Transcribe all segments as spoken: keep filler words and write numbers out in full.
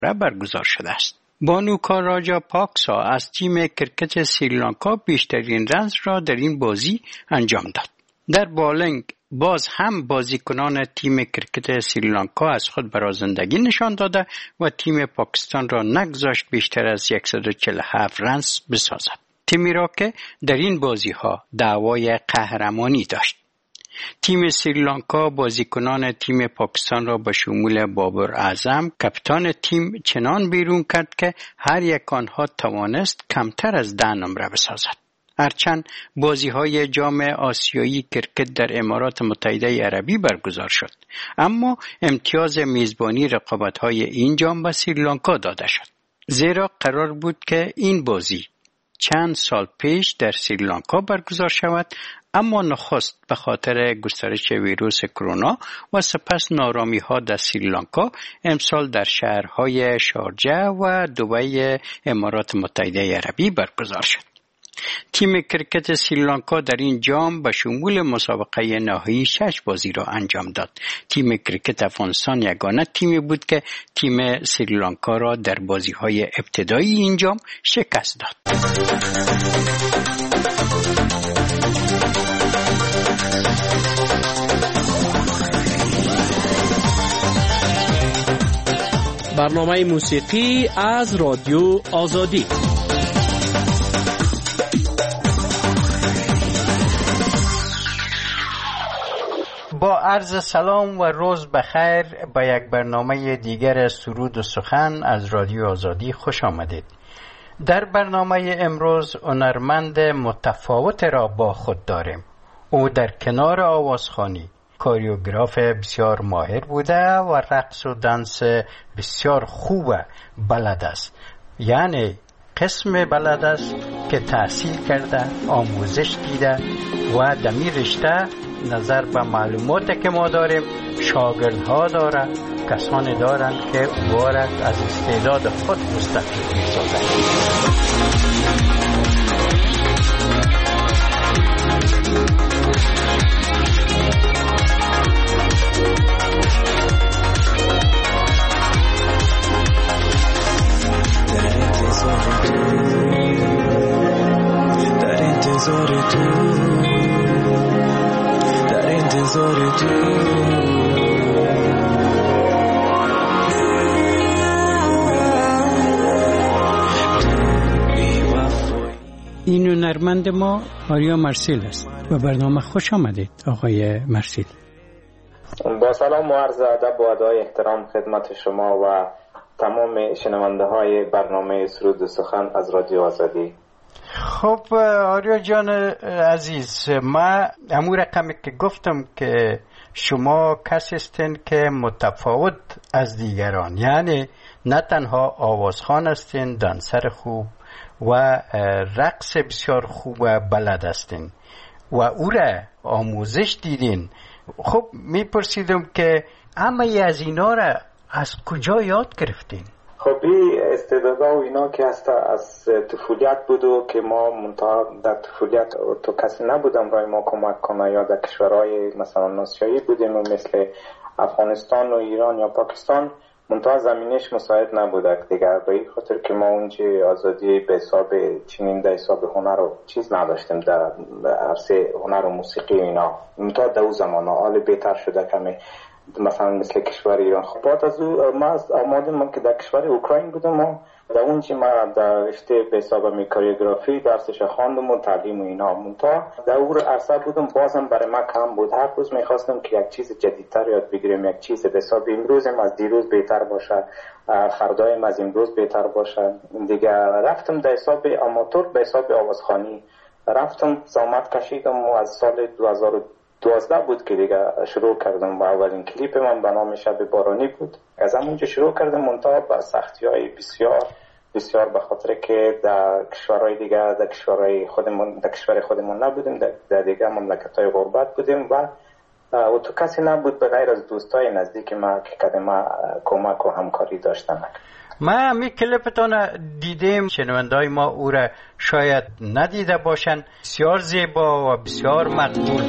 برگزار شده است. بانوکا راجا پاکسا از تیم کرکت سریلانکا بیشترین رنز را در این بازی انجام داد. در بالنگ باز هم بازیکنان تیم کرکت سریلانکا از خود برازندگی نشان داده و تیم پاکستان را نگذاشت بیشتر از صد و چهل و هفت رنز بسازد. تیمی را که در این بازی ها دعوای قهرمانی داشت. تیم سریلانکا بازیکنان تیم پاکستان را به شمول بابر اعظم کاپیتان تیم چنان بیرون کرد که هر یک آنها توانست کمتر از ده نمره بسازد. هرچند بازی‌های جام آسیایی کرکت در امارات متحده عربی برگزار شد، اما امتیاز میزبانی رقابت‌های این جام به سریلانکا داده شد. زیرا قرار بود که این بازی چند سال پیش در سریلانکا برگزار شود، اما نخست به خاطر گسترش ویروس کرونا و سپس نارامی‌ها در سریلانکا امسال در شهرهای شارجه و دبی امارات متحده عربی برگزار شد. تیم کرکت سریلانکا در این جام به شمول مسابقه نهایی شش بازی را انجام داد. تیم کرکت افغانستان یگانه تیمی بود که تیم سریلانکا را در بازی‌های ابتدایی این جام شکست داد. برنامه موسیقی از رادیو آزادی. با عرض سلام و روز بخیر به یک برنامه دیگر سرود و سخن از رادیو آزادی خوش آمدید. در برنامه امروز هنرمند متفاوت را با خود داریم. او در کنار آوازخوانی کوریوگراف بسیار ماهر بوده و رقص و دنس بسیار خوب بلد است. یعنی قسم بلد است که تحصیل کرده، آموزش دیده و دمی رشته نظر به معلوماتی که ما داریم شاگردها داره، کسانی دارند که وارد از استعداد خود مستفید می‌سازند. در انتظار تو در انتظار تو این هنرمند ما آریا مرسیل است و برنامه خوش آمدید آقای مرسیل. با سلام و عرض ادب و ادای احترام خدمت شما و تمام شنونده های برنامه سرود و سخن از رادیو آزادی. خب آریا جان عزیز، ما همون رقمی که گفتم که شما کسی هستین که متفاوت از دیگران، یعنی نه تنها آوازخوان هستین، دنسر خوب و رقص بسیار خوب بلد هستین و او را آموزش دیدین. خب میپرسیدم که همه از اینا را از کجا یاد گرفتین؟ خب این استعدادا و اینا که هست از طفولیت بود و که ما منتها در طفولیت تو کسی نبودم رای ما کمک کنه، یا در کشورهای مثلا آسیایی بودیم و مثل افغانستان و ایران یا پاکستان منتها زمینش مساعد نبوده دیگر، به این خاطر که ما اونجا آزادی به حساب چنین در حساب هنر و چیز نداشتیم در عرصه هنر و موسیقی و اینا. منتها در اون زمان حال بهتر شده کمی مثلا مثل کشور ایران. خب بعد از او ما آماده من که در کشور اوکراین بودم و در اونجا ما در رشته به حساب می کوریوگرافی درسش خواندم و تعلیم و اینا. منتها در اون عرصه بودم بازم برای ما کم بود. هر روز میخواستم که یک چیز جدیدتر یاد بگیرم، یک چیز به حساب امروزم از دیروز بهتر باشه، فردایم از امروز بهتر باشه. دیگه رفتم در حساب آماتور به حساب آوازخوانی رفتم، زحمت کشیدم و از سال دو هزار و دوازده بود که دیگه شروع کردم و اولین کلیپ من به نام شب بارانی بود. از همونجا شروع کردم، منتها با سختی‌های بسیار بسیار به خاطر که در کشورهای دیگه در کشورهای خودمون در کشور خودمون نبودیم، در دیگه مملکت‌های غربت بودیم و و تو کسی نبود به غیر از دوستای نزدیک ما که کدام کمک و همکاری داشتن. ما همی کلیپتان دیدیم، شنونده‌های ما او را شاید ندیده باشن. بسیار زیبا و بسیار مقبول.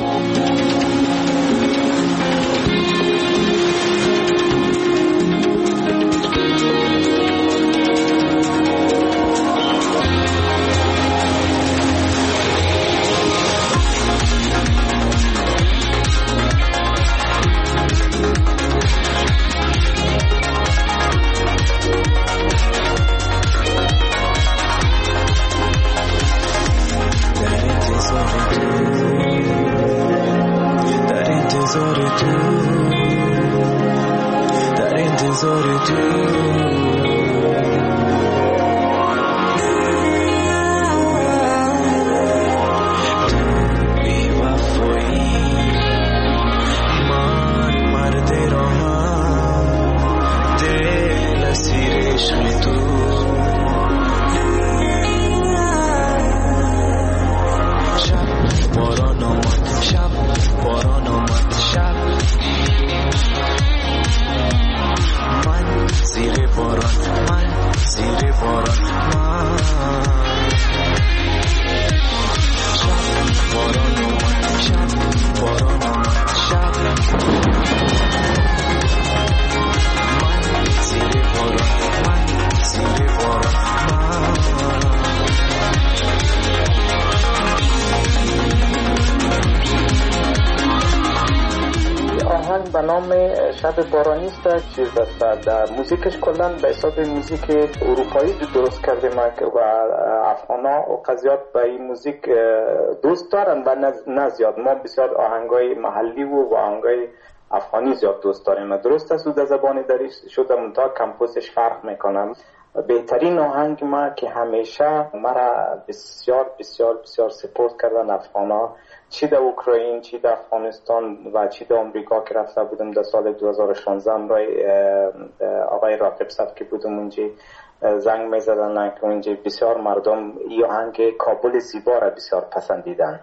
به نام شب بارانی است. چیز است در موزیکش کلا به حساب موزیک اروپایی درست کردیم و افغانا قضیات به این موزیک دوست دارن و نه زیاد. ما بسیار آهنگای محلی و آهنگای افغانی زیاد دوست داریم. درست است در زبان دریش شده منتها کمپوزش فرق میکنم. بهترین آهنگ ما که همیشه مرا بسیار بسیار بسیار سپورت کردن افغانا، چی در اوکراین، چی در افغانستان و چی در امریکا که رفته بودم در سال دو هزار و شانزده امرای آقای راقب صاحب که بودم اونجا زنگ میزدن که اونجا بسیار مردم این آهنگ کابل زیبا را بسیار پسندیدن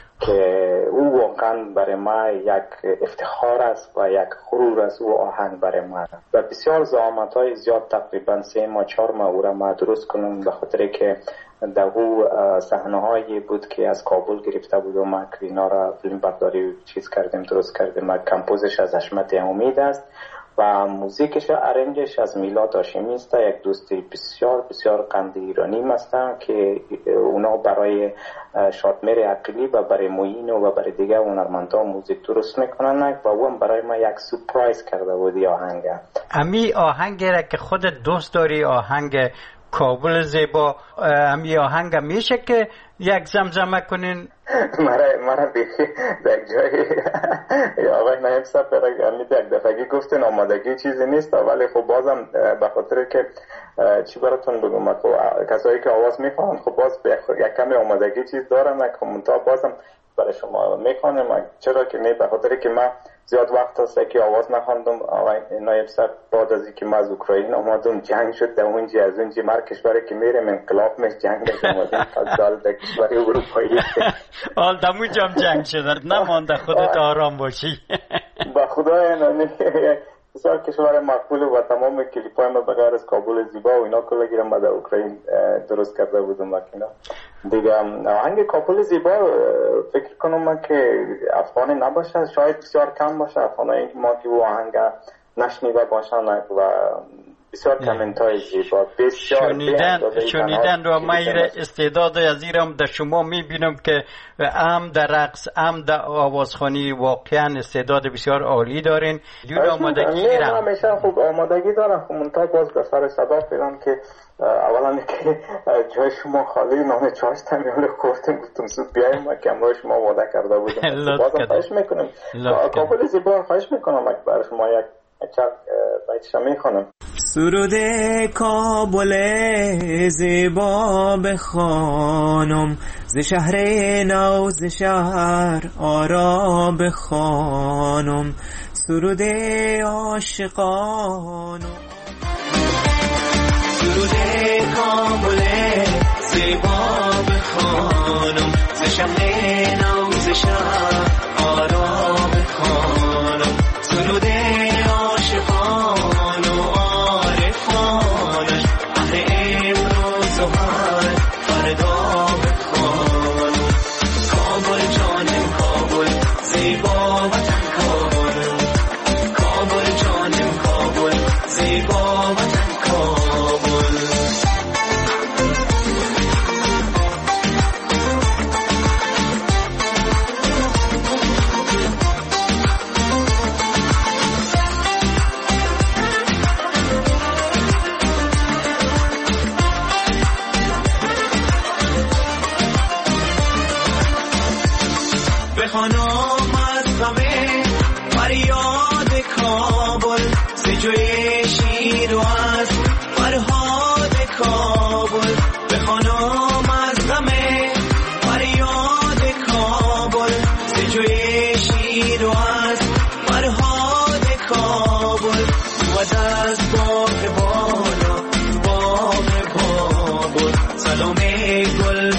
که او واقعا برای ما یک افتخار است و یک غرور است. او آهنگ برای ما و بسیار زحمت های زیاد تقریبا سه ماه چهار ماه او را ما درست کنم به خاطر که در او صحنه هایی بود که از کابل گرفته بود و ما که اینا را فیلم برداری چیز کردیم درست کردیم. کمپوزش از حشمت امید است و موزیکش و ارنجش از میلاد هاشمی است، یک دوستی بسیار بسیار قند ایرانی هستن که اونا برای شادمهر عقیلی و برای معین و برای دیگه هنرمندا موزیک درست میکنن و اون برای ما یک سورپرایز کرده بود آهنگ. امی آهنگ را که خودت دوست داری، آهنگ کابل زیبا، امی آهنگ میشه که یک زمزمه کنین؟ مرا مرا بخی در جای آقای نایب صاحب برای یک دفعه گفتن آمادگی چیزی نیست، ولی خب بازم به خاطر که چی براتون بگم کسایی که آواز میخوان خب باز یک کمی آمادگی چیز دارم که منتها بازم برای شما میخوانم. چرا که نه به خاطر که من زیاد وقت هست که آواز نخواندم. آقای نایب صاحب بعد از اینکه من از اوکراین آمدم جنگ شد در اونجا، از اونجا مر کشوری که میرم انقلاب میش جنگش آمدیم فضال در کشوری اروپایی حال دمونجا هم جنگ شد نمانده. خودت آرام باشی. با خدای نانی بسیار کشور مقبول و تمام کلیپای ما بغیر از کابل زیبا و اینا کلا گیرم ما در اوکراین درست کرده بودم اینا دیگه. آهنگ کابل زیبا فکر کنم من که افغانی نباشه، شاید بسیار کم باشه افغانی ما که او آهنگ نشنیده باشن و بسیار کامنت های زیبا بسیار شنیدن شنیدن رو ما استعداد از ایرم در شما میبینم که هم در رقص هم در آوازخوانی واقعا استعداد بسیار عالی دارین. دیون آمادگی گیرم همیشه خوب آمادگی دارم خب منطقه باز به سر صدا پیدم که اولا که جای شما خالی نام چاش تمیال کورتم گفتم زود بیاییم ما که امروز شما وعده کرده بودم بازم خواهش میکنم کابل زیبا خواهش میکنم برای شما یک چند بیتش میخونم. سرود کابل زیبا بخوانم، ز شهر نو ز شهر آرا بخوانم، سرود عاشقان. سرود کابل زیبا بخوانم، ز شهر نو ز شهر آرا بخوانم، سرود عاشقان و عارفانش اهل امروز و هر فردا بخوانم. کابل جانم کابل زیبا وطن کابل، کابل جانم کابل زیبا وطن کابل.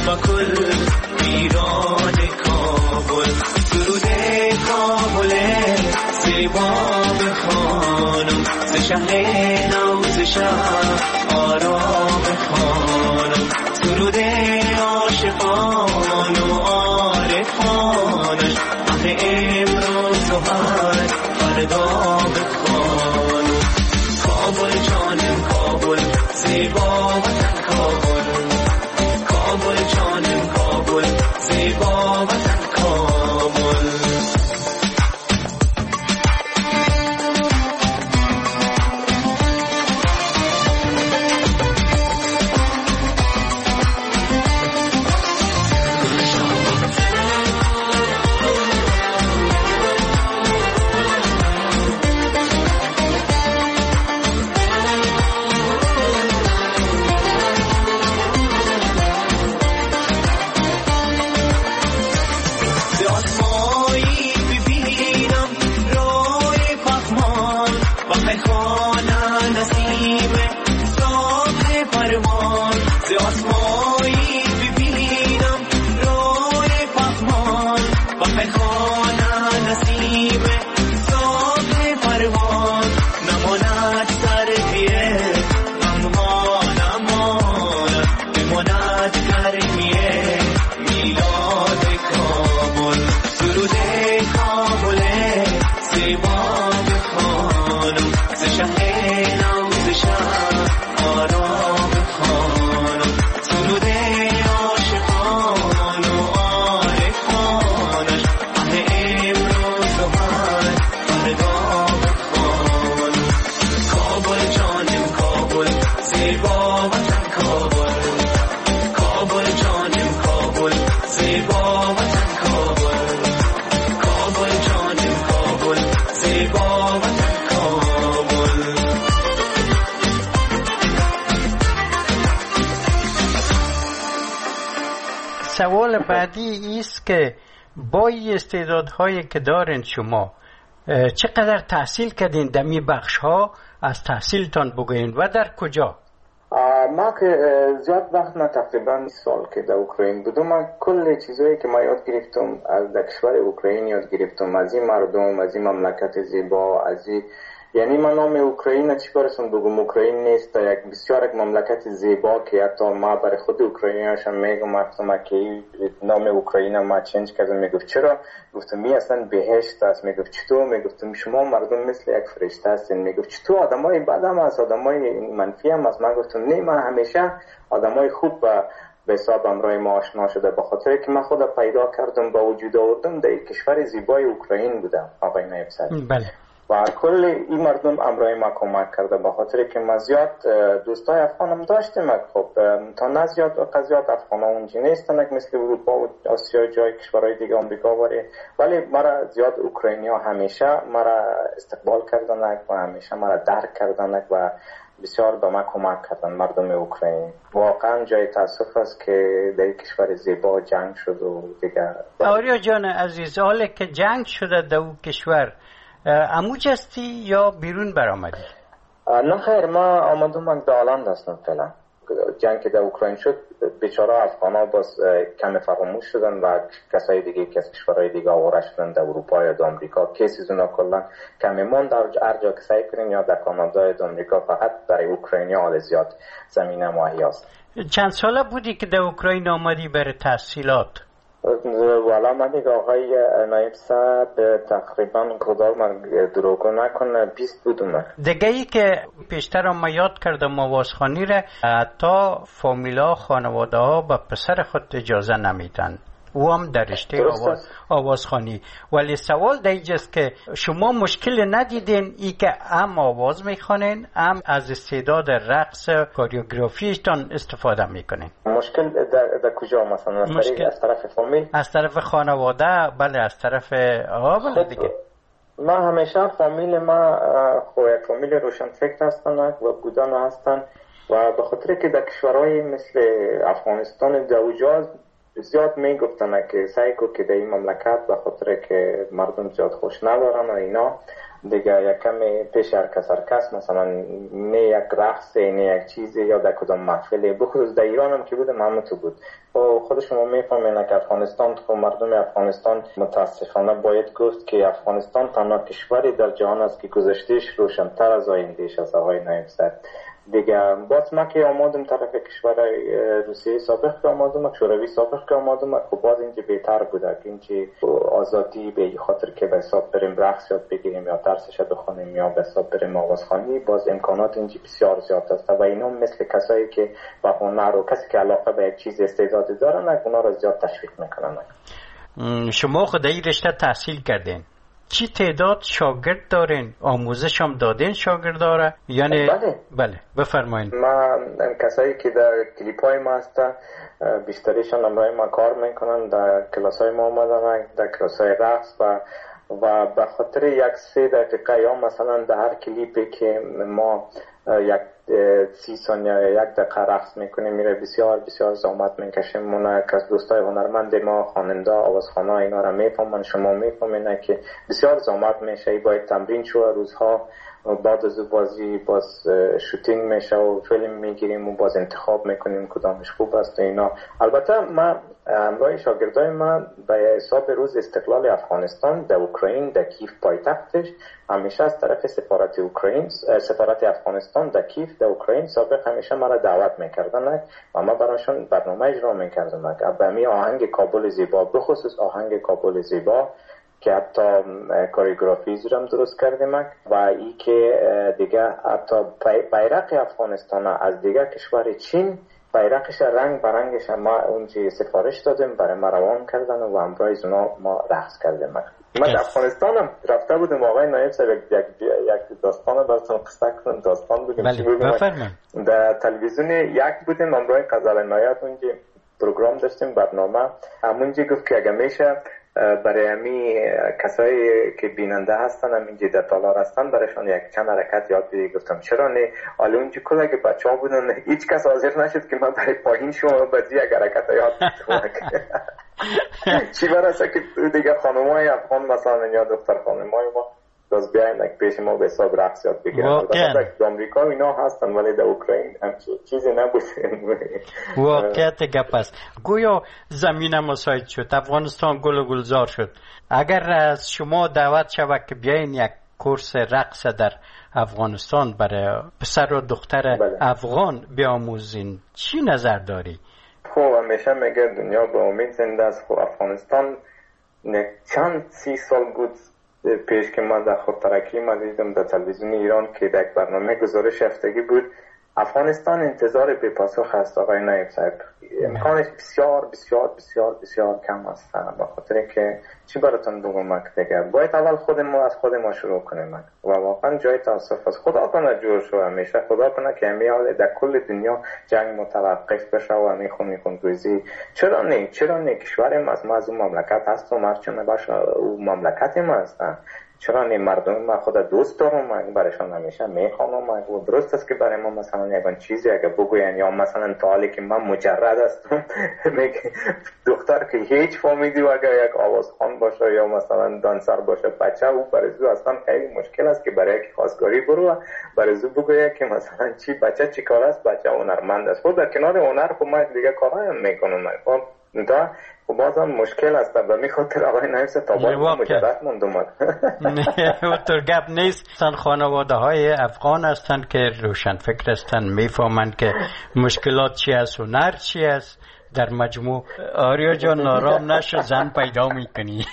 و کل ایران کابل. درود کابل زیبا بخوانم، ز شهر نو ز شهر آرام بخوانم. درود عاشقان و عارفانش، اهل امروز و هر فردا بخوانم. کابل جانم کابل زیبا وطن کابل، کابل جانم کابل زیبا وطن کابل. سوال بعدی است که با این استعدادهایی که دارین شما چقدر تحصیل کردین در می بخش ها؟ از تحصیلتان بگوین و در کجا؟ ما که زیاد وقت نه، تقریبا سال که در اوکراین بودم، من کل چیزایی که ما یاد گرفتم از در کشور اوکراین یاد گرفتم، از این مردم، از این مملکت زیبا، از این یعنی من نام اوکراین چی برسون بگم، اوکراین نیست یک بسیار یک مملکت زیبا که حتی ما برای خود اوکراینیاشم میگم اصلا که نام اوکراین ما چنج کردم. میگفت چرا؟ گفتم می اصلا بهشت است. میگفت چطور؟ میگفتم شما مردم مثل یک فرشته هستین. میگفت چطور؟ آدمای بد هم هست، آدمای منفی هم هست. من گفتم نه، من همیشه آدمای خوب به به حساب امرای ما آشنا شده، به خاطر که من خود پیدا کردم با وجود آوردم در کشور زیبای اوکراین بودم آقای نایب صدر. بله. و کل این مردم امرای ما کمک کرده، به خاطر که ما زیاد دوستای افغانم داشتیم. خب تا نه زیاد و قضیات افغان ها اونجا نیستن مثل اروپا و آسیا جای کشورهای دیگه آمریکا واره، ولی مرا زیاد اوکراینی ها همیشه مرا استقبال کردن و همیشه مرا درک کردن و بسیار به ما کمک کردن. مردم اوکراین واقعا جای تاسف است که در کشور زیبا جنگ شد و دیگه. آریا جان عزیز، حالا که جنگ شده در اون کشور اموج هستی یا بیرون برآمدی؟ نه خیر، ما آمدم من در هلند هستم فعلا. جنگ که در اوکراین شد بیچاره افغانا باز کم فراموش شدن و کسای دیگه که از کشورهای دیگه آواره شدن در اروپا یا در آمریکا. کیسیز اونا کلا کمی مون در هر جا که سعی کنین یا در کانادا یا در آمریکا، فقط برای اوکراینیا حال زیاد زمینه ماهی است. چند ساله بودی که در اوکراین آمدی برای تحصیلات؟ والا من دیگه آقای نایب صدر تقریبا خدا من دروغ نکنه بیست بودم. دیگه ای که پیشتر ما یاد کردم آوازخوانی را حتی فامیلا خانواده ها به پسر خود اجازه نمیدن، او هم در رشته آواز آوازخوانی. ولی سوال دیجاست که شما مشکل ندیدین ای که هم آواز میخوانین هم از استعداد رقص کوریوگرافیشتان استفاده میکنین؟ مشکل در, در کجا مثلا؟ مشکل از طرف فامیل؟ از طرف خانواده، بله از طرف آبل دیگه. ما همیشه فامیل ما خواه فامیل روشن فکر هستن و بودن هستن و به خاطر که در کشورهای مثل افغانستان دوجاز زیاد می گفتن که سعی کو که در این مملکت به خاطر که مردم زیاد خوش ندارن و اینا دیگه یک کمی پیش هر کس هر کس مثلا نه یک رقص نه یک چیزی یا در کدام محفلی، بخصوص در ایران هم که بودم همه تو بود. و خود شما میفهمین که افغانستان، خب مردم افغانستان متاسفانه باید گفت که افغانستان تنها کشوری در جهان است که گذشتهش روشن‌تر از آیندهش از آقای نایب صاحب. دیگه باز ما که آمادم طرف کشور روسیه سابق که آمادم، شوروی سابق که آمادم، خب باز اینجا بهتر بوده که اینجا آزادی به خاطر که به حساب بریم رقص یاد بگیریم یا درسش بخونیم یا به حساب بریم آوازخوانی، باز امکانات اینجا بسیار زیاد است و اینا مثل کسایی که به هنر و کسی که علاقه به یک چیز استعدادی دارن اونا را زیاد تشویق میکنن. شما خود این رشته تحصیل کردین، چی تعداد شاگرد دارین؟ آموزش هم دادین شاگرداره؟ یعنی بله بله بفرمایید. ما کسایی که در کلیپ های ما هستن بیشتریشان امرای ما کار میکنن، در کلاس های ما آمدن، در کلاس های رقص و و به خاطر یک سه دقیقه یا مثلا در هر کلیپی که ما یک سی ثانیه یا یک دقیقه رقص میکنیم میره بسیار بسیار زحمت میکشیم. من که از دوستای هنرمند ما خواننده آوازخوانا اینا را میفهمن، شما میفهمین که بسیار زحمت میشه، باید تمرین شو روزها، بعد از بازی باز شوتینگ میشه و فیلم میگیریم و باز انتخاب میکنیم کدامش خوب است اینا. البته ما همراه شاگردای من به حساب روز استقلال افغانستان در اوکراین در کیف پایتختش همیشه از طرف سفارت اوکراین سفارت افغانستان در کیف در اوکراین سابق همیشه ما را دعوت میکردن و ما براشون برنامه اجرا میکردم. به می آهنگ کابل زیبا، بخصوص آهنگ کابل زیبا که حتی کوریوگرافیز رو هم درست کردیم و ای که دیگه حتی بیرق افغانستان از دیگه کشور چین بیرقش رنگ برنگش ما اونجا سفارش دادیم برای ما روان کردن و همراهی اونا ما رقص کردیم. من در افغانستان هم رفته بودم آقای نایب صاحب یک یک داستان براتون قصه کنم. داستان بودیم چی بگم، در تلویزیون یک بودیم همراه غزل نایت اونجا پروگرام داشتیم برنامه، همونجا گفت که اگه میشه برای همی کسایی که بیننده هستن هم اینجا در تالار هستن برایشان یک چند حرکت یاد بدید. گفتم چرا نه؟ حالا اونجا کل اگه بچه ها بودن هیچ کس حاضر نشد که من برای پایین شما بازی یک حرکت یاد بدید. چی برسه که دیگه خانم های افغان مثلا یا دختر خانم های ما باز بیاین یک پیش ما به حساب رقص یاد بگیرن. البته در امریکا اینا هستن ولی در اوکراین هم چیزی نبود. واقعیت گپ است. گویا زمین مساعد شد، افغانستان گل و گلزار شد. اگر از شما دعوت شود که بیاین یک کورس رقص در افغانستان برای پسر و دختر بله. افغان بیاموزین، چی نظر داری؟ خب همیشه میگه دنیا به امید زنده است. خب افغانستان چند سی سال بود پیش که ما در خود ترکی ما دیدم در تلویزیون ایران که در یک برنامه گزارش هفتگی بود افغانستان انتظار به پاسخ است آقای نایب صاحب. امکانش بسیار بسیار بسیار بسیار کم است، به خاطر که چی براتون بگم دیگه باید اول خود ما از خود ما شروع کنیم و واقعا جای تاسف است. خدا کنه جور شو، همیشه خدا کنه که همیشه در کل دنیا جنگ متوقف بشه و میخون میخون روزی. چرا نه چرا نه کشور ما از ما از اون مملکت هست و مرچونه باشه اون مملکت ما هستن. چرا نه مردم ما خود دوست دارم، من برایشان همیشه میخوانم و درست است که برای ما مثلا یک چیزی اگه بگوین یا مثلا تا حالی که من مجرد هستم دختر که هیچ فهمیدی و اگه یک آوازخوان باشه یا مثلا دانسر باشه بچه او برای زو اصلا خیلی مشکل است که برای یک خواستگاری برو برای زو بگوید که مثلا چی بچه چی کار است، بچه هنرمند است. خود در کنار هنر خب من دیگه کارهایم میکنم خب دا خب بازم مشکل است و میخاطر آقای نایب صاحب تا باید مجرد موندم. نه تو گپ نیست. اصلا خانواده های افغان هستند که روشن فکر هستند، میفهمند که مشکلات چی است و هنر چی است. در مجموع آریا جان نارام نشو زن پیدا میکنی.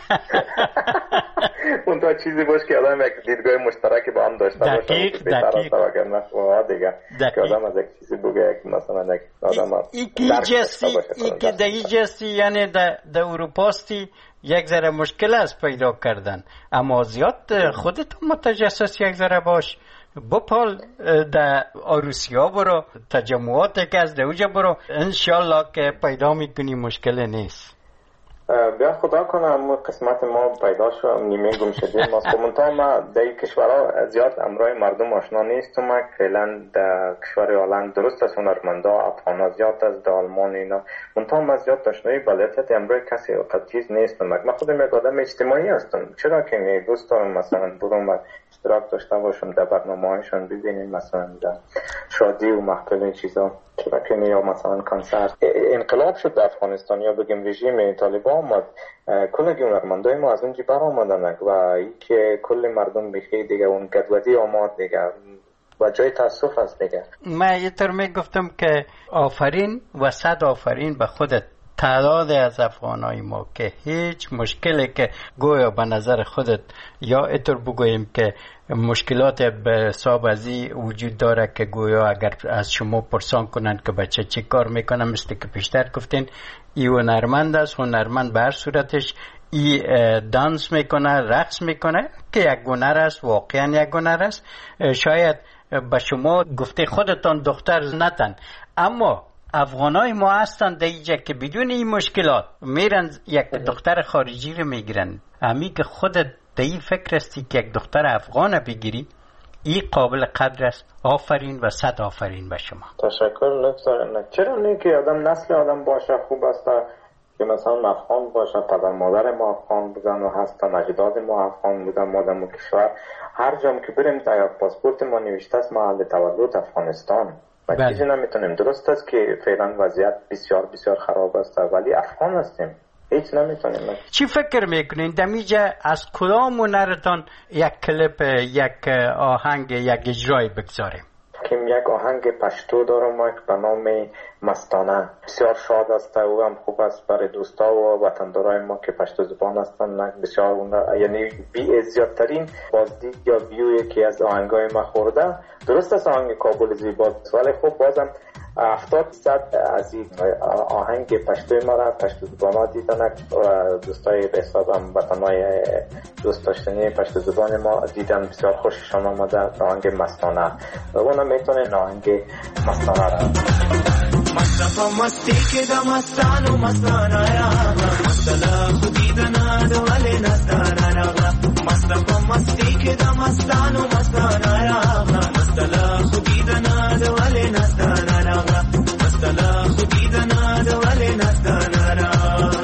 اون تا چیزی باش که آدم یک دیدگاه مشترک با هم داشته باشه. دقیق دقیق اگر نه دیگه که آدم از یک چیزی بگه مثلا یک آدم ای جستی ای که در ای جستی یعنی در اروپاستی یک ذره مشکل است پیدا کردن، اما زیاد خودتون متجسس یک ذره باش بپال در آروسیا برو تجمعات که از دوجه برو انشالله که پیدا میکنی مشکل نیست. بیا خدا کنم قسمت ما پیدا شد نیمه گم شدیم ما منتها ما در این کشورها زیاد امرای مردم آشنا نیستم. ما فعلا در کشور هلند درست است هنرمندا افغانا زیاد است در آلمان اینا منتها ما زیاد آشنایی بلدیت امرای کسی چیز نیستم. من خودم یک آدم اجتماعی هستم چرا که نه دوست دارم مثلا برم اشتراک داشته باشم در برنامه‌هایشون ببینیم مثلا در شادی و محفل این چیزا چرا که نه یا مثلا کنسرت. انقلاب شد در افغانستان یا بگیم رژیم طالبان آمد کل هنرمندای ما از اونجا بر آمدن و ای که کل مردم بخیر دیگه اون گدودی آمد دیگه و جای تاسف است دیگه. من یه طور میگفتم که آفرین و صد آفرین به خودت تعداد از افغانای ما که هیچ مشکلی که گویا به نظر خودت یا اینطور بگوییم که مشکلات به حساب ازی وجود داره که گویا اگر از شما پرسان کنن که بچه چی کار میکنه مثل که پیشتر گفتین ای هنرمند است هنرمند به هر صورتش ای دانس میکنه رقص میکنه که یک هنر است واقعا یک هنر است. شاید به شما گفته خودتان دختر نتن اما افغانای ما هستن در اینجا که بدون این مشکلات میرن یک دختر خارجی رو میگیرن. همی که خودت در این فکر استی که یک دختر افغان بگیری این قابل قدر است. آفرین و صد آفرین به شما. تشکر لطفا. چرا نه که آدم نسل آدم باشه خوب است که مثلا افغان باشه پدر مادر ما افغان بودن و هستن اجداد ما افغان بودن ما در کشور هر جام که بریم در پاسپورت ما نوشته است محل تولد افغانستان و بله. چیزی نمیتونیم. درست است که فعلا وضعیت بسیار بسیار خراب است ولی افغان هستیم هیچ نمیتونیم. چی فکر میکنین دمیجه از کدام هنرتان یک کلیپ یک آهنگ یک اجرای بگذاریم؟ که یک آهنگ پشتو دارم ما به نام مستانه بسیار شاد است و هم خوب است برای دوستا و وطندارای ما که پشتو زبان هستن بسیار اون یعنی بی زیادترین بازدید یا ویو که از آهنگای ما خورده. درست است آهنگ کابل زیباست ولی خب بازم هفتاد درصد از این آهنگ پشتوی ما را پشتو زبان ها دیدن و دوستای به حساب هم وطنای دوست داشتنی پشتو زبان ما دیدن بسیار خوششان آمده آهنگ مستانه و اونم میتونه آهنگ مستانه را مصطفى مستی که دا مستان و مستانه را مستلا خودی دنا دولی نستانه را مصطفى مستی که دا مستان و مستانه را مستلا خودی دنا دولی نستانه را مستلا خودی دنا دولی نستانه را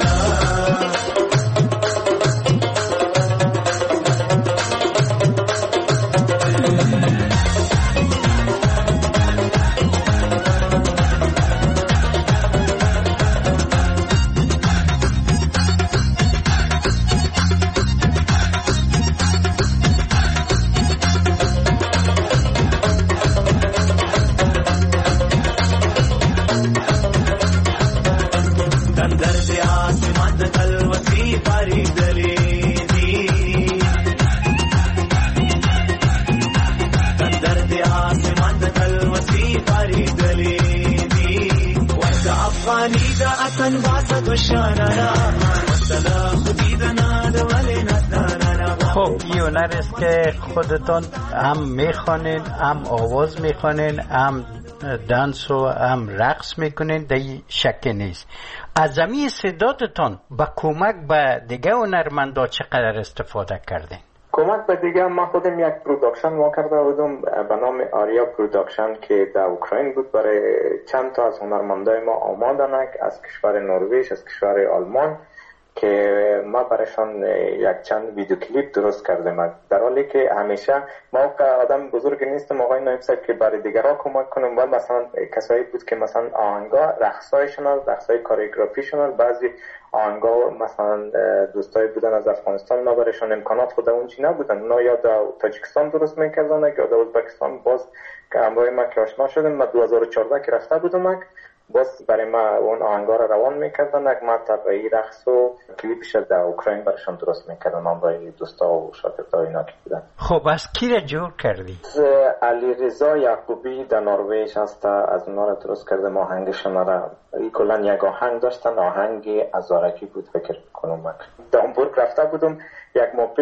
خب این هنر است که خودتان هم میخوانین هم آواز میخوانین هم دانس و هم رقص میکنین در این شک نیست. از زمین استعدادتان با کمک به دیگه هنرمندا چقدر استفاده کردین؟ کمک به دیگه ما خودم یک پروداکشن ما کرده بودم به نام آریا پروداکشن که در اوکراین بود برای چند تا از هنرمندای ما آمادن از کشور نروژ از کشور آلمان که ما برایشان یک چند ویدیو کلیپ درست کردیم در حالی که همیشه ما آدم بزرگ نیستم آقای نایب صاحب که برای دیگرها کمک کنم ولی مثلا کسایی بود که مثلا آهنگا رقصایشون رقصای کوریوگرافیشون بعضی آهنگا مثلا دوستای بودن از افغانستان ما برایشان امکانات خود اونجی نبودن اونا یا در تاجیکستان درست میکردن یا در ازبکستان باز که همراه ما که آشنا شدیم ما دو هزار و چهارده که رفته بودم باز برای ما اون آهنگا را روان میکردن ما طبعی رقص و کلیپش در اوکراین برایشان درست میکردن من برای دوستا و شاگردای اینا که بودن. خب از کی را جور کردی؟ علی رضا یعقوبی در نروژ هست از اونا را درست کردم آهنگشون را کلا یک آهنگ داشتن آهنگ ازارکی بود فکر کنم من در هامبورگ رفته بودم یک ماه پیش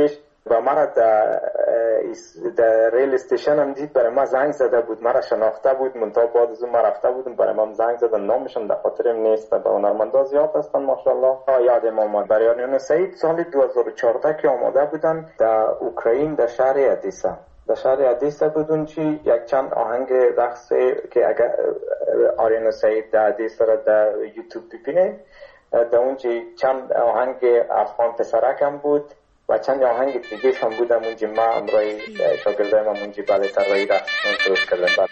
و مرا در, در ریل استیشن هم دید، برای ما زنگ زده بود، مرا شناخته بود، منتها بعد از اون ما رفته بودم برای ما زنگ زدن، نامشون در خاطرم نیست، به هنرمندا زیاد هستن ماشاءالله. یادم اومد برای آریانا سعید سال دو هزار و چهارده که آماده بودن در اوکراین در شهر ادیسا، در شهر ادیسا بودن چی یک چند آهنگ رقص که اگر آریانا سعید در ادیسا را در یوتیوب ببینه، در اونجا چند آهنگ افغان پسرک هم بود و چند آهنگ دیگه هم بودم اونجا. ما امرای شاگردایم هم اونجا بله طراحی رقص درست کردن.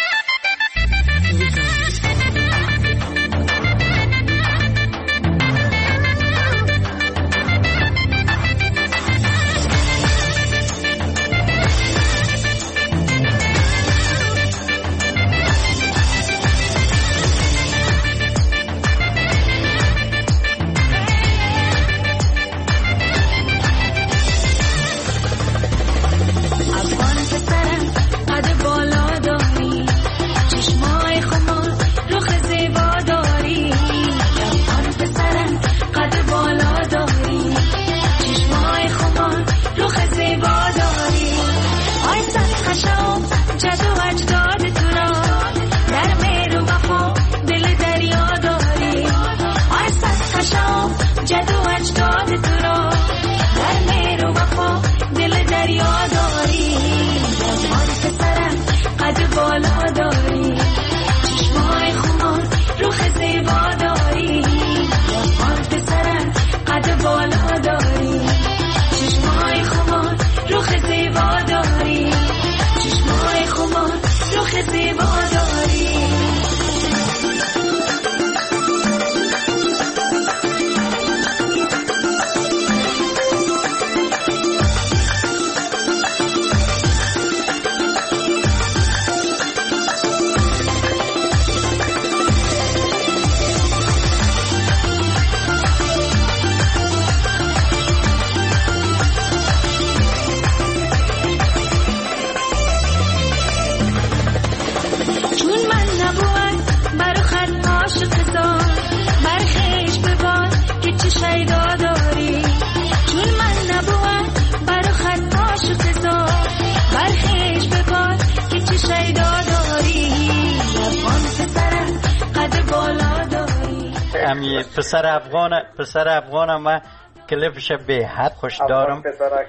امی پسر افغان پسر افغان ما کلیپش به حد خوش دارم.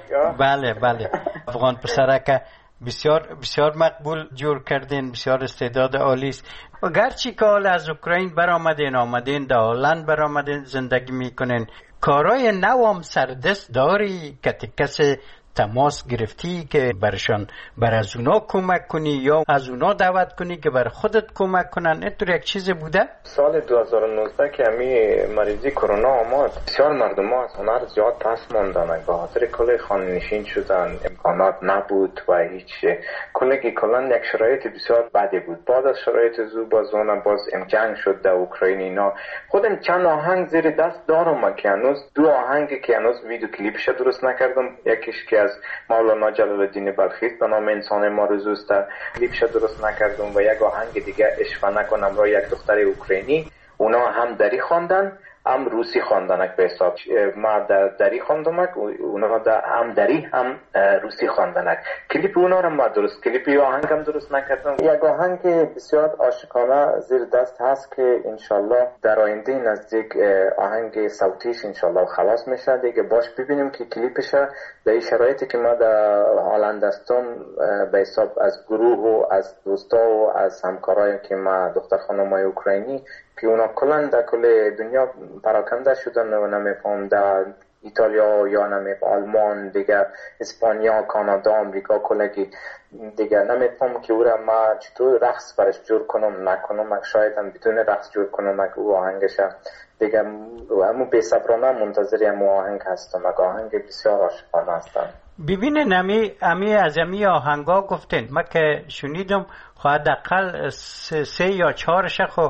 بله بله افغان پسرک بسیار بسیار مقبول جور کردین، بسیار استعداد عالی است. و گرچه که حال از اوکراین برآمدین آمدین در هلند برآمدین زندگی میکنین، کارای نو هم سردست داری که کسی تماس گرفتی که برشان بر از اونا کمک کنی یا از اونا دعوت کنی که بر خودت کمک کنن؟ اینطور یک چیز بوده؟ سال دو هزار و نوزده که همی مریضی کرونا آمد، بسیار مردم ها از هنر زیاد پس ماندن، به خاطر کل خانه نشین شدن، امکانات نبود و هیچ کلگی کلان یک شرایط بسیار بدی بود. بعد از شرایط زو باز اون باز جنگ شد در اوکراین اینا. خودم چند آهنگ زیر دست دارم که هنوز دو آهنگی که هنوز ویدیو کلیپش درست نکردم، یکیش که از مولانا جلال الدین بلخی به نام انسان ما روزوست کلیپش درست نکردم و یک آهنگ دیگه عشق نکنم را یک دختر اوکراینی، اونا هم دری خواندن هم روسی خواندنک به حساب. ما در دری خواندمک، اونا در هم دری هم روسی خواندنک. کلیپ اونا رو ما درست کلیپی آهنگ هم درست نکردم. یک آهنگ بسیار عاشقانه زیر دست هست که انشالله در آینده نزدیک آهنگ صوتیش انشالله خلاص میشه دیگه، باش ببینیم که کلیپش در شرایطی که ما در هلند هستم به حساب از گروه و از دوستا و از همکارایی که ما دختر خانمای اوکراینی که اونا کلن در کل دنیا پراکنده شدن و نمیفهم در ایتالیا یا نمیفهم آلمان دیگر، اسپانیا، کانادا، آمریکا کلگی دیگر نمیفهم که او را ما چطور رقص برش جور کنم نکنم، شاید هم بدون رقص جور کنم او آهنگش دیگر. همون بی صبرانه منتظر همون آهنگ هستم، آهنگ بسیار عاشقانه هستم. ببینین امی امی از امی آهنگا گفتین، ما که شنیدم خواهد اقل سه, سه یا چهارش خو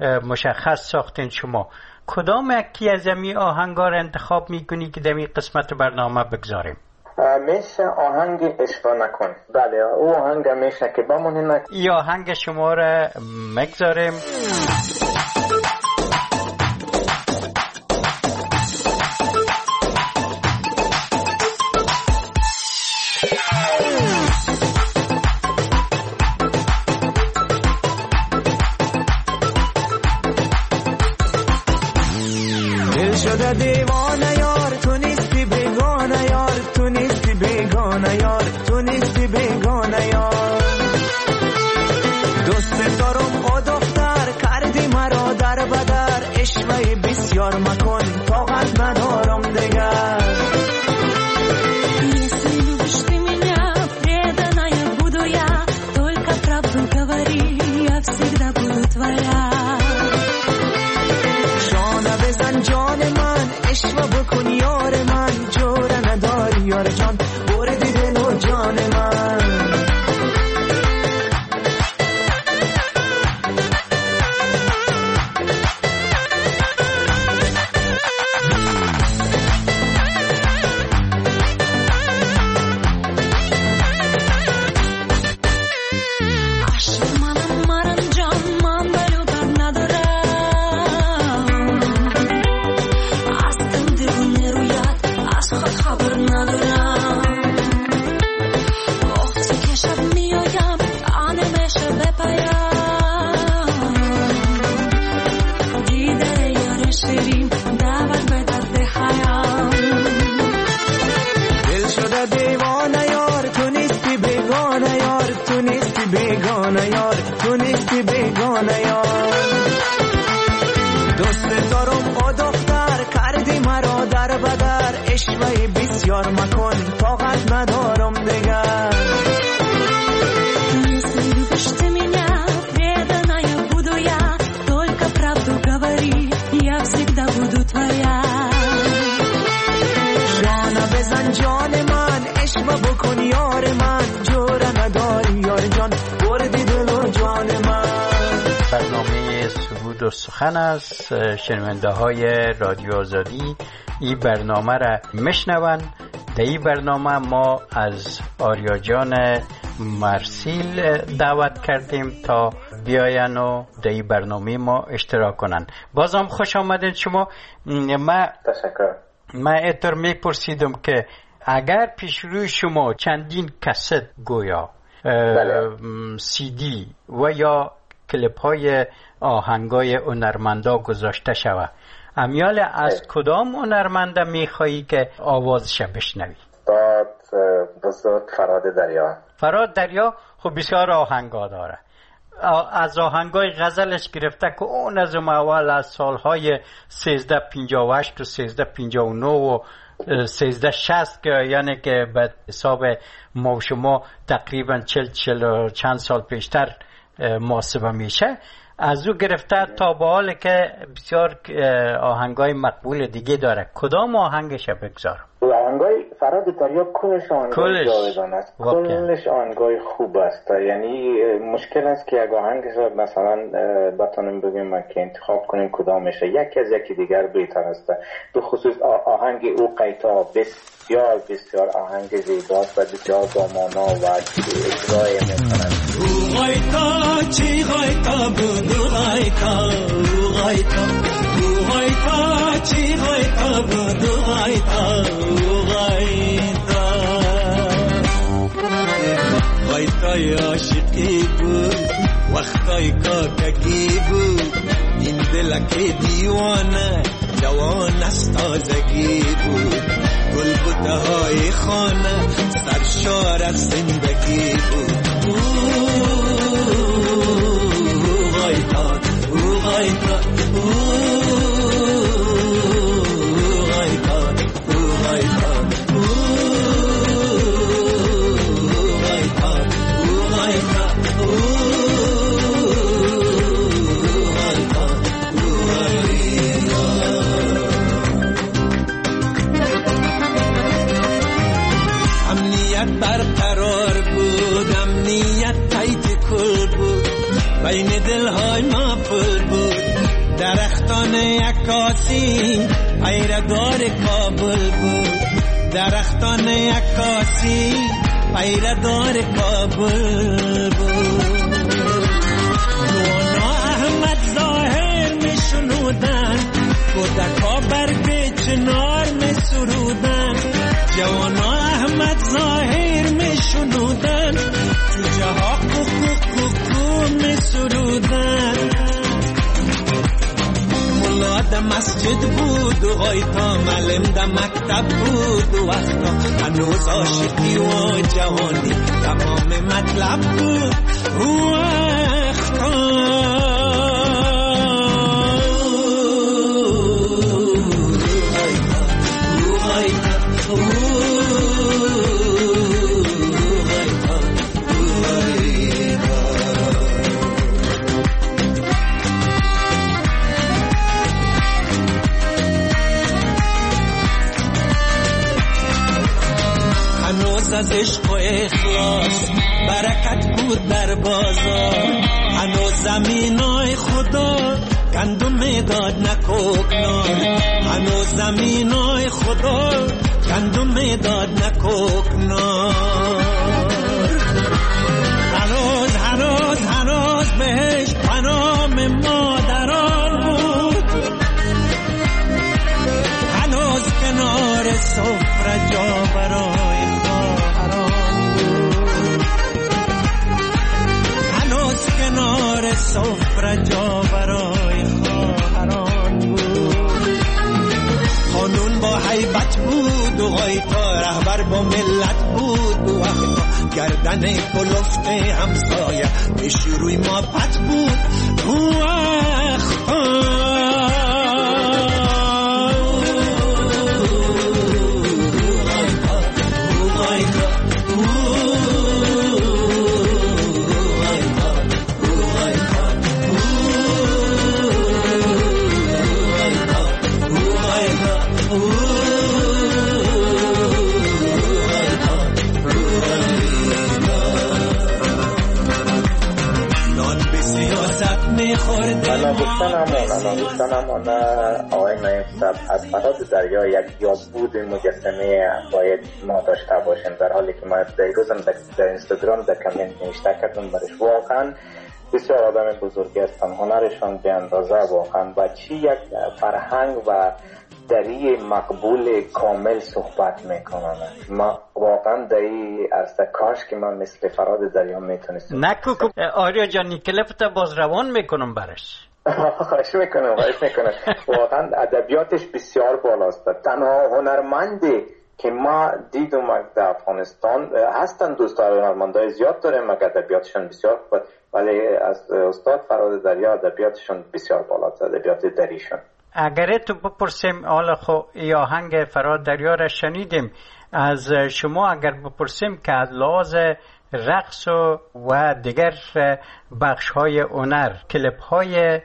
مشخص ساختین شما. کدام یکی از امی آهنگا را انتخاب میکنی که در این قسمت برنامه بگذاریم؟ میشه آهنگ عشق نکن. بله او آهنگ میشه که بمونه. ای آهنگ شما را مگذاریم. شده دیوانه یار، تو نیستی بیگانه یار، تو نیستی بیگانه یار، تو نیستی بیگانه یار. دوست دارم او دختر، کردی مرا در بدر، عشقی بسیار مکن طاقت ندارم دیگر. جانه بزن جان من، عشق بکن یار من، جوره نداری یار جان، بردی دل و جان من. دوست دارم او دختر، کردی مرا در بدر، عشقی بسیار مکن طاقت ندارم دیگر. جانه بزن جان من، عشق بکن یار من، جوره نداری یار جان، بردی دل و جان من. برنامه سرود و سخن از شنونده های رادیو آزادی این برنامه را میشنون. در این برنامه ما از آریا جان مرسیل دعوت کردیم تا بیاین و در این برنامه ما اشتراک کنن. بازم خوش آمدید شما. ما تشکر. من اینطور میپرسیدم که اگر پیش روی شما چندین کست گویا بله. سی دی و یا کلیپ های آهنگای هنرمندا گذاشته شوه، امیال از کدام هنرمنده میخوایی که آوازش بشنوی؟ داد بزرگ فراد دریا. فراد دریا خب بسیار آهنگا داره، از آهنگای غزلش گرفته که اون از اول از سالهای سیزده پینجا و هشت و سیزده پینجا و نو و سیزده شست که یعنی که به حساب ما و شما تقریبا چل چل و چند سال پیشتر محاسبه میشه، از او گرفته تا به حال که بسیار آهنگای مقبول دیگه داره. کدام آهنگش بگذارم؟ آهنگای فراد دریا کلش آهنگای جاودان است، کلش آهنگای خوب است. یعنی مشکل است که اگه آهنگش مثلا بتونیم بگیم که انتخاب کنیم کدامشه، یکی از یکی دیگر بهتر است. به خصوص آهنگ او قیتا بسیار بسیار آهنگ زیباست و بسیار دامانا و اجرای میکنند. او قیتا چی قیتا بود او قیتا او قیتا او قیتا چی قیتا بود او قیتا او قیتا قیتای عاشقی بود وقتای کاکگی بود، این دلک دیوانه جوان است تازگی بود، گلبوته های خانه سرشار از زندگی بود. بین دلهای ما پر بود درختان عکاسی، پیردار کابل بود درختان عکاسی، پیردار کابل بود. نوانا احمد ظاهر می شنودن، کودکا برگ چنار می سرودن، جوانا احمد ظاهر می شنودن، جوجه ها کوکو کوکو می سرودن. ملا در مسجد بود و غایتا معلم در مکتب بود و وقتا هنوز عاشقی و جوانی تمام مطلب بود و وقتا از عشق و اخلاص برکت بود در بازار هنوز زمینای خدا گندم داد نکوکنار هنوز زمینای خدا گندم داد نکوکنار هنوز هنوز هنوز بهش پنام مادران بود هنوز کنار سفره جا برای کنار سفره جا برای خواهران بود قانون با هیبت بود و غایتا رهبر با ملت بود و وقتا گردن کلفت همسایه پیش روی ما پت بود و وقتا من گفتن همون گفتن همون آقای نایب صاحب از فراد دریا یک یادبود مجسمه باید ما داشته باشیم در حالی که ما در روزم در اینستاگرام در کامنت نوشته کردم برش واقعا بسیار آدم بزرگی هستن هنرشان به اندازه واقعا و چی یک فرهنگ و دری مقبول کامل صحبت میکنن ما واقعا دری از کاش که من مثل فراد دریا میتونستم نکو آریا جانی کلپتا باز روان میکنم برش خواهش میکنم خواهش میکنم واقعا ادبیاتش بسیار بالاست تنها هنرمندی که ما دیدم در افغانستان هستن دوستان هنرمندای زیاد داریم مگر ادبیاتشون بسیار خوب ولی از استاد فراد دریا ادبیاتشون بسیار بالاست ادبیات دریشون اگر تو بپرسیم حالا خو ای آهنگ فراد دریا را شنیدیم از شما اگر بپرسیم که از لحاظ رقص و, و دیگر بخش های هنر کلیپ های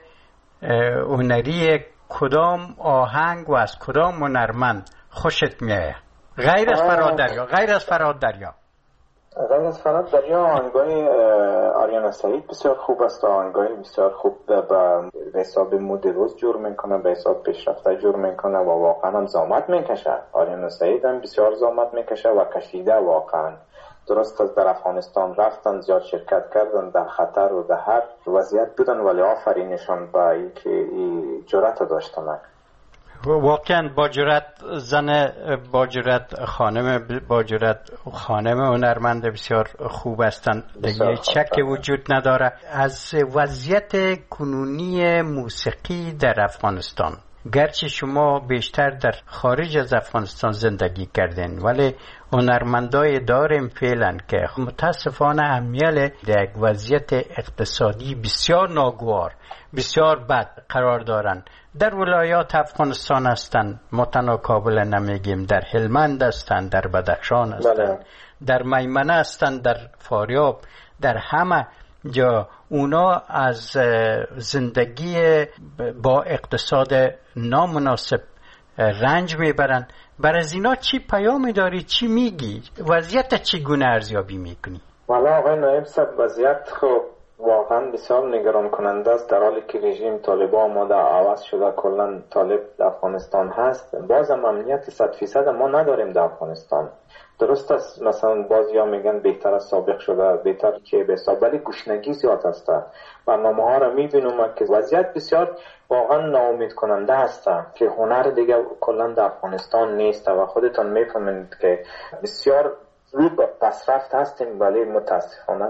هنری کدام آهنگ و از کدام هنرمند خوشت میاد غیر از فراد دریا غیر از فراد دریا غیر از فراد دریا آهنگای آریانا سعید بسیار خوب است آهنگای بسیار خوب به حساب مود روز جور میکنه به حساب پیشرفته جور میکنه و واقعا هم زحمت میکشه آریانا سعید هم بسیار زحمت میکشه و کشیده واقعا درست از در افغانستان رفتن زیاد شرکت کردن در خطر و در هر وضعیت بودن ولی آفرینشان با اینکه این جرأت داشتن واقعا با جرأت زن با جرأت خانم با جرأت خانم هنرمند بسیار خوب هستند دیگه شک وجود نداره از وضعیت کنونی موسیقی در افغانستان گرچه شما بیشتر در خارج از افغانستان زندگی کردین ولی هنرمندای داریم فعلا که متاسفانه امیال در یک وضعیت اقتصادی بسیار ناگوار بسیار بد قرار دارن در ولایات افغانستان هستند متنا کابل نمیگیم در هلمند هستند در بدخشان هستند در میمنه هستند در فاریاب در همه جا اونا از زندگی با اقتصاد نامناسب رنج میبرن بر از اینا چی پیامی داری چی میگی وضعیت چگونه ارزیابی میکنی والا آقای نایب صاحب وضعیت خب واقعا بسیار نگران کننده است در حالی که رژیم طالبان آماده عوض شده کلا طالب در افغانستان هست بازم امنیت صد فیصد ما نداریم در افغانستان درست است مثلا بعضیا میگن بهتر از سابق شده بهتر که به حساب ولی گشنگی زیاد است برنامه ها را میبینم که وضعیت بسیار واقعا ناامید کننده است که هنر دیگه کلا در افغانستان نیست و خودتان میفهمید که بسیار زود به پسرفت هستیم ولی متاسفانه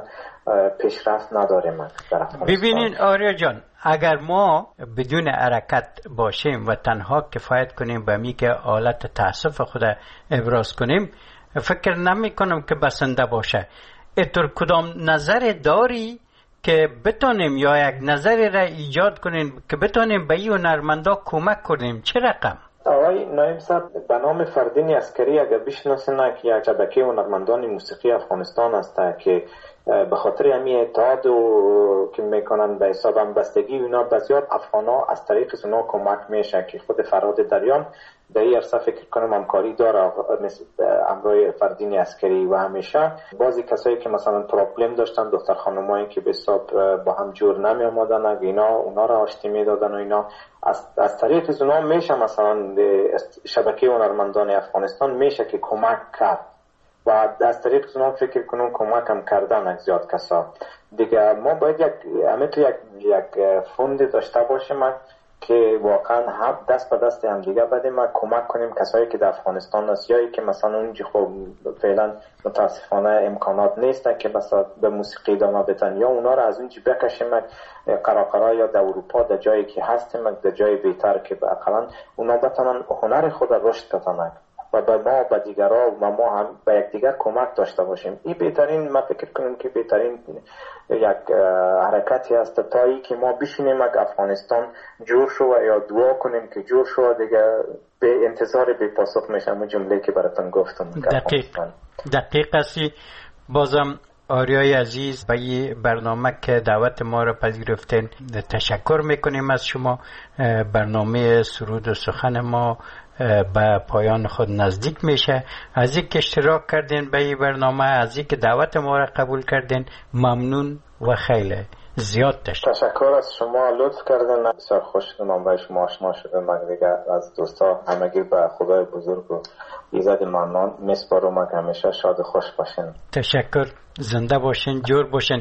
پیشرفت نداریم در افغانستان. ببینین آریا جان، اگر ما بدون حرکت باشیم و تنها کفایت کنیم به می که حالت تاسف خود ابراز کنیم، فکر نمی کنم که بسنده باشه. اتر کدام نظر داری که بتونیم یا یک نظری را ایجاد کنیم که بتونیم به این هنرمندا کمک کنیم؟ چه رقم؟ آقای نایب صاحب، به نام فردین عسکری اگر بشناسین که یک شبکه هنرمندان موسیقی افغانستان است که به خاطر همین اتحاد و که میکنن به حساب هم بستگی اینا بسیار افغانا از طریق اونا کمک میشه که خود فراد دریان در این عرصه فکر کنم همکاری داره مثل امروی فردین عسکری و همیشه بعضی کسایی که مثلا پروبلم داشتن، دختر خانمایی که به حساب با هم جور نمی آمدن، اینا اونا را آشتی میدادن و اینا از, از طریق اونا میشه مثلا شبکه هنرمندان افغانستان میشه که کمک کرد و از طریق اونا فکر کنم کمک هم کردن از زیاد کسا دیگه. ما باید یک همه تو یک یک فوند داشته باشیم که واقعا هم دست به دست هم دیگه بدیم و کمک کنیم کسایی که در افغانستان است یا که مثلا اونجا خب فعلا متاسفانه امکانات نیست که مثلا به موسیقی ادامه بدن یا اونا را از اونجا بکشیم قراقرا یا در اروپا در جایی که هستیم در جای بهتر که اقلا اونا بتونن هنر خود را رشد بدن و به ما به دیگرها و ما هم به یکدیگر کمک داشته باشیم. این بهترین، من فکر کنم که بهترین یک حرکتی است تا ای که ما بشینیم اگه افغانستان جور شو یا دعا کنیم که جور شو دیگه به انتظار به پاسخ میشم جمله که براتون گفتم. دقیق دقیق هستی. بازم آریای عزیز به این برنامه که دعوت ما را پذیرفتین تشکر میکنیم از شما. برنامه سرود و سخن ما به پایان خود نزدیک میشه. از اینکه اشتراک کردین به این برنامه، از اینکه دعوت ما را قبول کردین، ممنون و خیلی زیاد تشکر. تشکر از شما، لطف کردین. بسیار خوش شدم با شما آشنا شدم. دیگه از دوستا همگی به خدای بزرگ و ایزد منان میسپارم که همیشه شاد خوش باشین. تشکر، زنده باشین، جور باشین.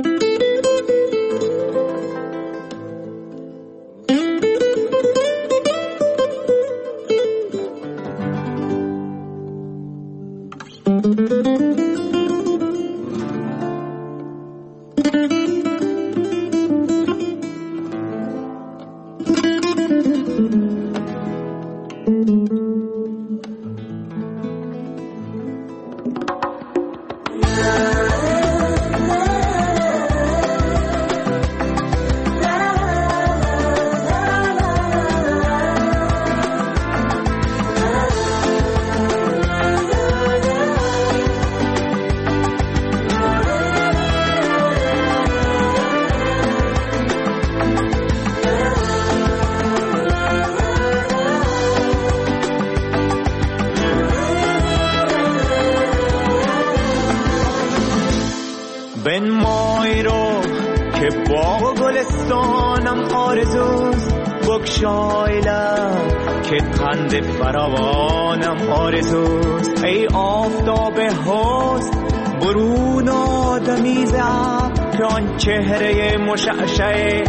فراوانم آرزوست ای آفتاب حسن برون آدمیز که آن چهره مشعشع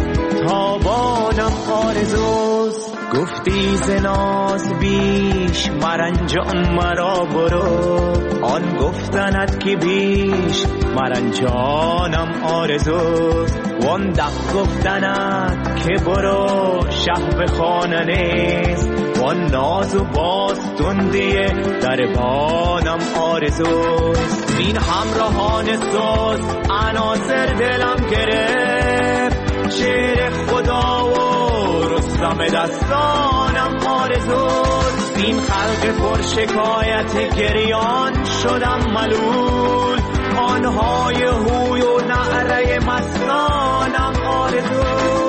تابانم آرزوست. گفتی ز ناز بیش مرنجان مرا برو، آن گفتند که بیش مرنجانم آرزوست. وان دق گفتند که برو شه به خانه نیست، وان ناز و باز دندیه در بانم آرزوست. این همراهان سوز عناصر دلم گرفت، شعر خدا و رستم دستانم آرزوست. این خلق پر شکایت گریان شدم ملول، آنهای هوی و نعره مستانم آرزوست.